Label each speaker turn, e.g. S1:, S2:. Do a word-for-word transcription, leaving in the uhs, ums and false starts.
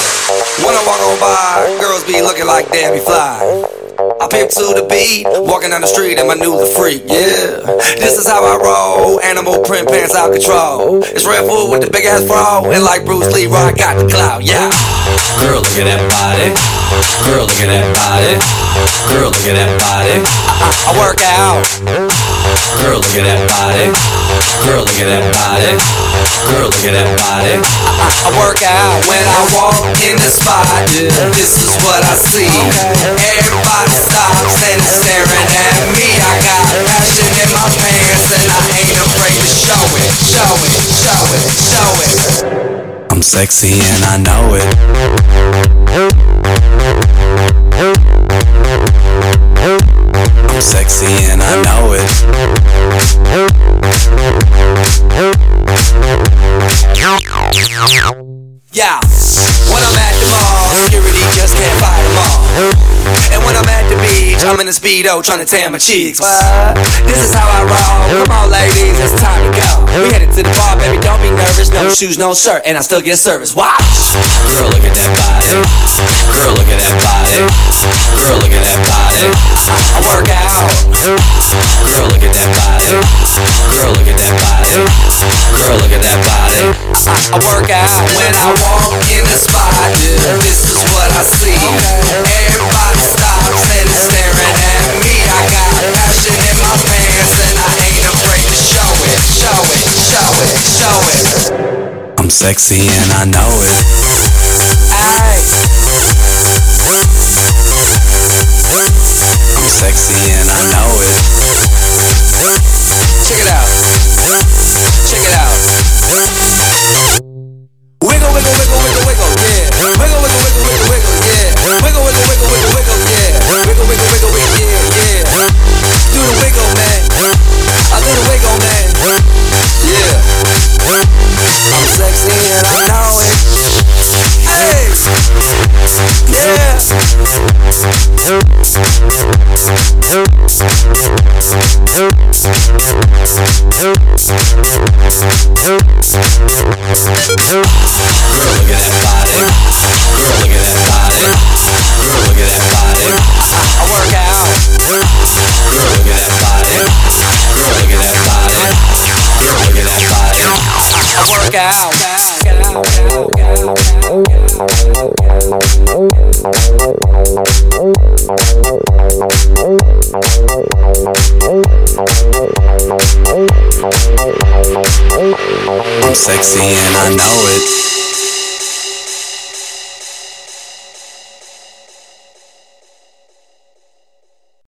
S1: When I walk on by, girls be looking like Debbie Fly. I pimp to the beat, walking down the street in my new the freak, yeah. This is how I roll, animal print pants out control. It's Red Food with the big ass bro, and like Bruce Lee, I got the clout, yeah.
S2: Girl, look at that body. Girl, look at that body. Girl, look at that body.
S1: I, I work out.
S2: Girl, look at that body. Girl, look at that body. Girl, look at that body.
S1: I, I work out when I walk in the spot. This is what I see. Everybody stops and is staring at me. I got passion in my pants and I ain't afraid to show it, show it, show it, show it.
S2: I'm sexy and I know it. I'm sexy and I know it.
S1: Yeah, when I'm at the mall, security just can't fight them all. And when I'm at the beach, I'm in a Speedo trying to tan my cheeks. What? This is how I roll. Come on, ladies, it's time to go. We headed to the bar, baby, don't be nervous. No shoes, no shirt, and I still get service. Watch.
S2: Girl, look at that body. Girl, look at that body. Girl, look at that body.
S1: I work out.
S2: Girl, look at that body. Girl, look at that body. Girl, look at that body.
S1: I work out when I walk in the spot. This is what I see. Everybody stops and is staring at me. I got passion in my pants and I ain't afraid to show it, show it, show it, show it.
S2: I'm sexy and I know it.
S1: Aye.
S2: I'm sexy and I know it.
S1: Check it out. Check it out. Wiggle, wiggle, wiggle, wiggle, wiggle, yeah. Wiggle, wiggle, wiggle, wiggle, wiggle, yeah. Wiggle, wiggle, wiggle, wiggle, wiggle, yeah. Wiggle, wiggle, wiggle, wiggle, yeah, yeah. Do the wiggle, man. I do the wiggle, man. Yeah. I'm sexy and I know it. Hey. Yeah.
S2: Girl, look at that body. Girl, look at that body. Girl, look at that body.
S1: I work out.
S2: Girl, look at that body. Girl, look at that body. Girl, look at that body.
S1: I work out.
S2: I'm sexy and I know it.